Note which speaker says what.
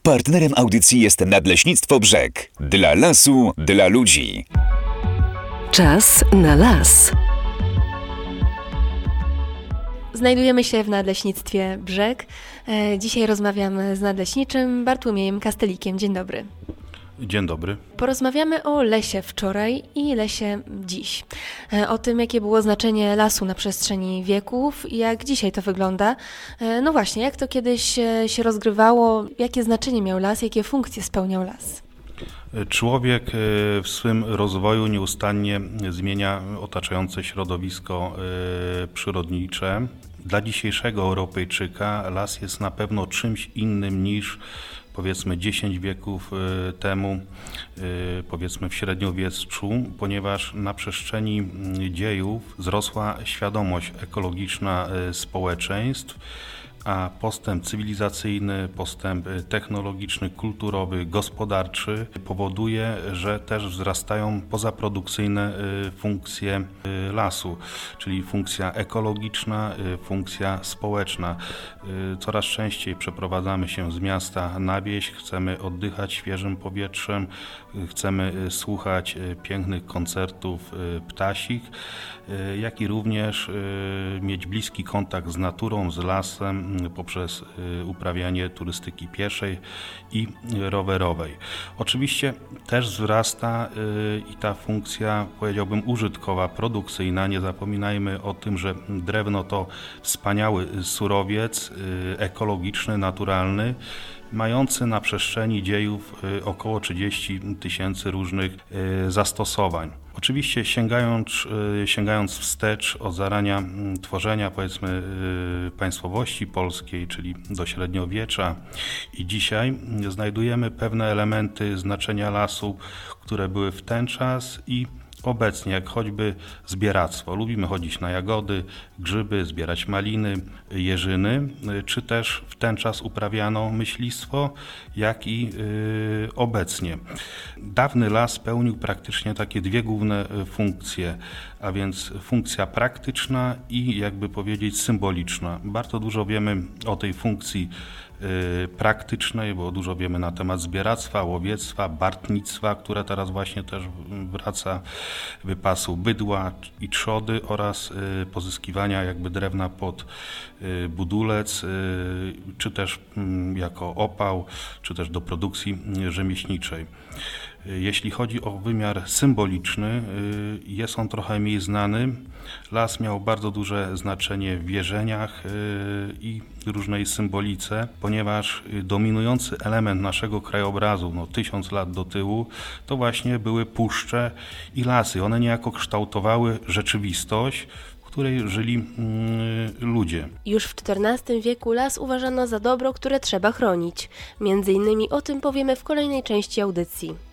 Speaker 1: Partnerem audycji jest Nadleśnictwo Brzeg. Dla lasu, dla ludzi.
Speaker 2: Czas na las.
Speaker 3: Znajdujemy się w Nadleśnictwie Brzeg. Dzisiaj rozmawiamy z nadleśniczym Bartłomiejem Kastelikiem. Dzień dobry.
Speaker 4: Dzień dobry.
Speaker 3: Porozmawiamy o lesie wczoraj i lesie dziś. O tym, jakie było znaczenie lasu na przestrzeni wieków i jak dzisiaj to wygląda. No właśnie, jak to kiedyś się rozgrywało, jakie znaczenie miał las, jakie funkcje spełniał las.
Speaker 4: Człowiek w swym rozwoju nieustannie zmienia otaczające środowisko przyrodnicze. Dla dzisiejszego Europejczyka las jest na pewno czymś innym niż powiedzmy 10 wieków temu, powiedzmy w średniowieczu, ponieważ na przestrzeni dziejów wzrosła świadomość ekologiczna społeczeństw, a postęp cywilizacyjny, postęp technologiczny, kulturowy, gospodarczy powoduje, że też wzrastają pozaprodukcyjne funkcje lasu, czyli funkcja ekologiczna, funkcja społeczna. Coraz częściej przeprowadzamy się z miasta na wieś, chcemy oddychać świeżym powietrzem, chcemy słuchać pięknych koncertów ptasich, jak i również mieć bliski kontakt z naturą, z lasem, poprzez uprawianie turystyki pieszej i rowerowej. Oczywiście też wzrasta i ta funkcja, powiedziałbym, użytkowa, produkcyjna. Nie zapominajmy o tym, że drewno to wspaniały surowiec ekologiczny, naturalny, mający na przestrzeni dziejów około 30 000 różnych zastosowań. Oczywiście sięgając wstecz od zarania tworzenia, powiedzmy, państwowości polskiej, czyli do średniowiecza i dzisiaj znajdujemy pewne elementy znaczenia lasu, które były w ten czas i obecnie, jak choćby zbieractwo. Lubimy chodzić na jagody, grzyby, zbierać maliny, jeżyny, czy też w ten czas uprawiano myślistwo, jak i obecnie. Dawny las pełnił praktycznie takie dwie główne funkcje, a więc funkcja praktyczna i, jakby powiedzieć, symboliczna. Bardzo dużo wiemy o tej funkcji praktycznej, bo dużo wiemy na temat zbieractwa, łowiectwa, bartnictwa, które teraz właśnie też wraca, wypasu bydła i trzody oraz pozyskiwania jakby drewna pod budulec, czy też jako opał, czy też do produkcji rzemieślniczej. Jeśli chodzi o wymiar symboliczny, jest on trochę mniej znany. Las miał bardzo duże znaczenie w wierzeniach i różnej symbolice, ponieważ dominujący element naszego krajobrazu, 1000 lat do tyłu, to właśnie były puszcze i lasy. One niejako kształtowały rzeczywistość, w której żyli ludzie.
Speaker 3: Już w XIV wieku las uważano za dobro, które trzeba chronić. Między innymi o tym powiemy w kolejnej części audycji.